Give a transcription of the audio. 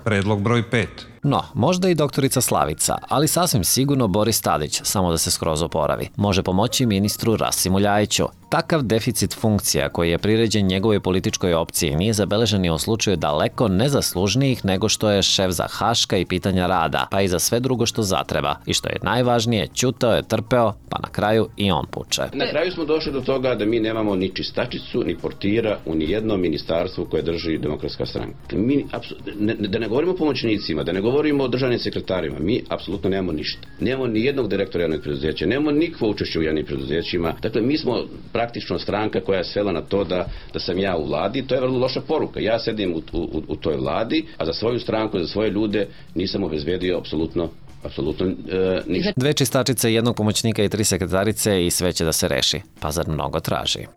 Predlog broj 5. No, možda i doktorica Slavica, ali sasvim sigurno Boris Tadić, samo da se skroz oporavi. Može pomoći ministru Rasimu Ljajiću. Takav deficit funkcija koji je priređen njegovoj političkoj opciji nije zabeležen i u slučaju daleko nezaslužnijih nego što je šef za Haška i pitanja rada, pa i za sve drugo što zatreba. I što je najvažnije, ćutao je, trpeo, pa na kraju i on puče. Na kraju smo došli do toga da mi nemamo ni čistačicu, ni portira u nijednom ministarstvu koje drži Demokratska stranka. Da ne govorimo o pomoćnicima, da ne govorimo o državnim sekretarima, mi apsolutno nemamo ništa. Nemamo ni jednog direktora javnog preduzeća, nemamo nikakvo učešće u javnim preduzećima. Dakle, mi smo praktično stranka koja je svela na to da sam ja u vladi. To je vrlo loša poruka. Ja sedim u toj vladi, a za svoju stranku, za svoje ljude nisam obezbedio apsolutno ništa. 2 čistačice, 1 pomoćnika i 3 sekretarice i sve će da se reši. Pa zar mnogo traži?